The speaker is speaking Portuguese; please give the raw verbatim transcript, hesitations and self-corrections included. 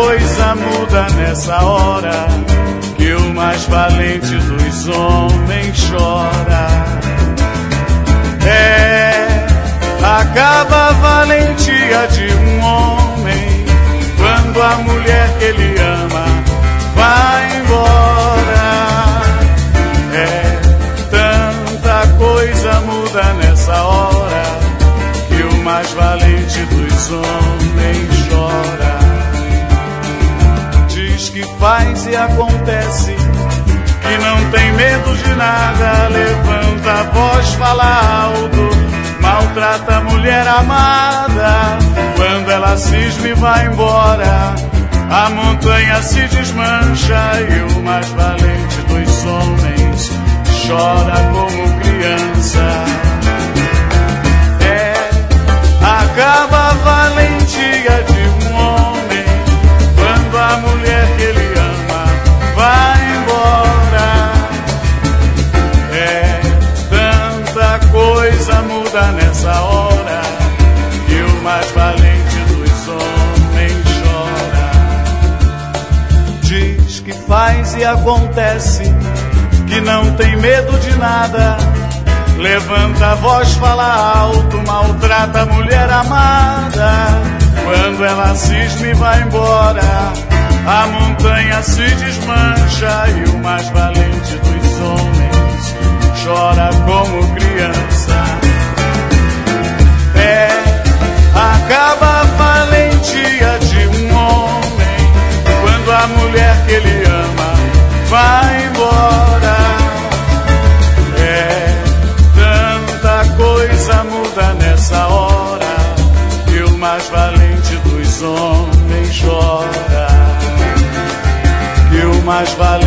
coisa muda nessa hora que o mais valente dos homens chora. É, acaba a valentia de um homem quando a mulher que ele ama vai embora. É, tanta coisa muda nessa hora que o mais valente dos homens chora. Diz que faz e acontece, que não tem medo de nada, levanta a voz, fala alto, maltrata a mulher amada. Quando ela cisma e vai embora, a montanha se desmancha e o mais valente dos homens chora como criança. É, acaba a valentia de um homem quando a mulher que ele ama vai embora. É, tanta coisa muda nessa hora que o mais valente dos homens chora. Diz que faz e acontece, que não tem medo de nada, levanta a voz, fala alto, maltrata a mulher amada. Quando ela cisma e vai embora, a montanha se desmancha e o mais valente dos homens chora como criança. É, acaba a valentia de um homem quando a mulher que ele ama vai embora. É, tanta coisa muda nessa hora que o mais valente dos homens chora. Que o mais valente